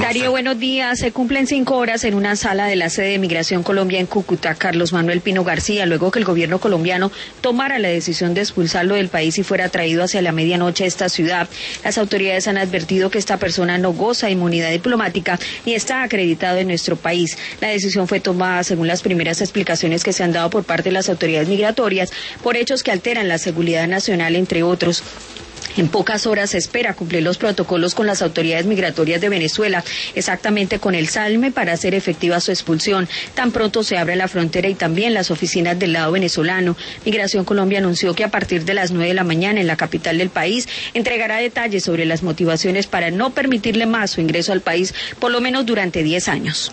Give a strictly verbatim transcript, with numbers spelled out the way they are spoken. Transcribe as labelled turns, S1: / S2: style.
S1: Darío, buenos días. Se cumplen cinco horas en una sala de la sede de Migración Colombia en Cúcuta, Carlos Manuel Pino García, luego que el gobierno colombiano tomara la decisión de expulsarlo del país y fuera traído hacia la medianoche a esta ciudad. Las autoridades han advertido que esta persona no goza de inmunidad diplomática ni está acreditado en nuestro país. La decisión fue tomada, según las primeras explicaciones que se han dado por parte de las autoridades migratorias, por hechos que alteran la seguridad nacional, entre otros. En pocas horas se espera cumplir los protocolos con las autoridades migratorias de Venezuela, exactamente con el SALME, para hacer efectiva su expulsión. Tan pronto se abre la frontera y también las oficinas del lado venezolano. Migración Colombia anunció que a partir de las nueve de la mañana en la capital del país entregará detalles sobre las motivaciones para no permitirle más su ingreso al país, por lo menos durante diez años.